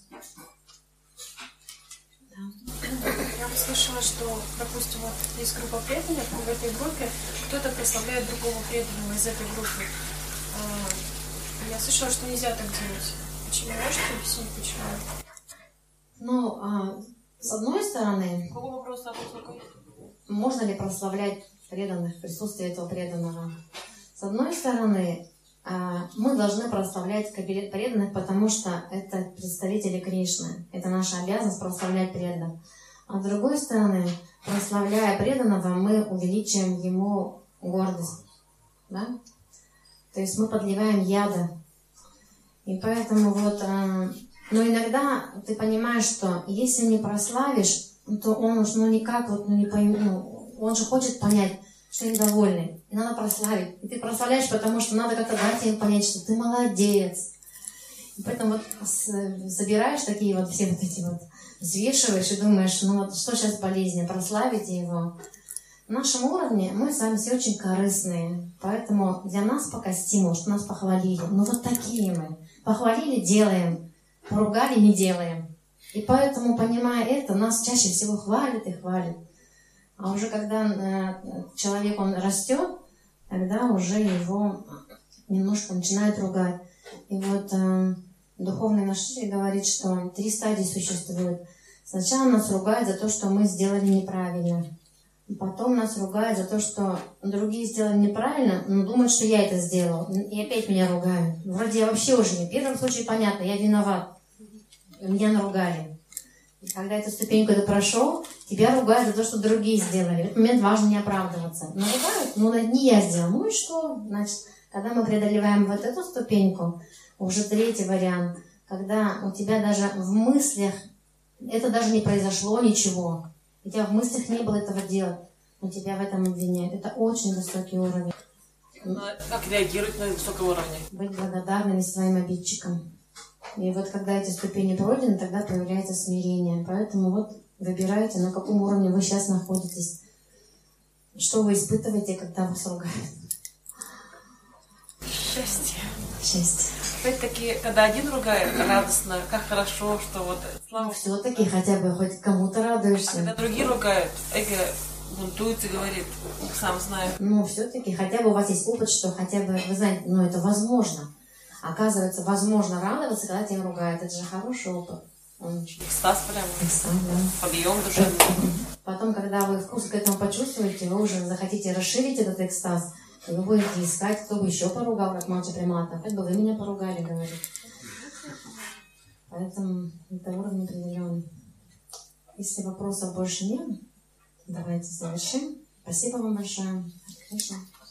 Да. Я услышала, что, допустим, вот есть группа преданных, в этой группе кто-то прославляет другого преданного из этой группы. Я слышала, что нельзя так делать. Почему? Можете объяснить, почему? С одной стороны, Какой вопрос такой? можно ли прославлять преданных, присутствие этого преданного? С одной стороны, мы должны прославлять преданных, потому что это представители Кришны. Это наша обязанность прославлять преданных. А с другой стороны, прославляя преданного, мы увеличиваем ему гордость. Да? То есть мы подливаем яда. И поэтому но иногда ты понимаешь, что если не прославишь, то он уж никак не поймет. Он же хочет понять, что им довольны. И надо прославить. И ты прославляешь, потому что надо как-то дать им понять, что ты молодец. И поэтому собираешь такие все эти взвешиваешь и думаешь, что сейчас полезнее, прославить его. На нашем уровне мы с вами все очень корыстные. Поэтому для нас пока стимул, что нас похвалили. Вот такие мы. Похвалили — делаем. Поругали — не делаем. И поэтому, понимая это, нас чаще всего хвалят и хвалят. А уже когда человек, он растет, тогда уже его немножко начинают ругать. И духовный наш учитель говорит, что 3 стадии существуют. Сначала нас ругают за то, что мы сделали неправильно. Потом нас ругают за то, что другие сделали неправильно, но думают, что я это сделал. И опять меня ругают. Вроде я вообще уже не. В первом случае понятно, я виноват. Меня наругали. И когда эту ступеньку ты прошел, тебя ругают за то, что другие сделали. В этот момент важно не оправдываться. Но ругают, не я сделал. И что? Значит, когда мы преодолеваем вот эту ступеньку, уже 3-й вариант, когда у тебя даже в мыслях, это даже не произошло ничего, у тебя в мыслях не было этого делать, но тебя в этом обвиняют. Это очень высокий уровень. Как реагировать на высоком уровне? Быть благодарными своим обидчикам. И когда эти ступени пройдены, тогда появляется смирение. Поэтому выбирайте, на каком уровне вы сейчас находитесь. Что вы испытываете, когда вас ругают? Счастье. Счастье. Опять-таки, когда один ругает, радостно, как хорошо, что слава. Все-таки хотя бы хоть кому-то радуешься. А когда другие ругают, эго бунтуется и говорит, сам знаю. Все-таки хотя бы у вас есть опыт, что хотя бы, вы знаете, это возможно. Оказывается, возможно радоваться, когда тебя ругают. Это же хороший опыт. Экстаз прямо. Экстаз, да. Подъем душевный. Потом, когда вы вкус к этому почувствуете, вы уже захотите расширить этот экстаз. И вы будете искать, кто бы еще поругал, как Мача Примата. Хоть бы вы меня поругали, говорит. Поэтому это уровень определенный. Если вопросов больше нет, давайте завершим. Спасибо вам большое. Отлично.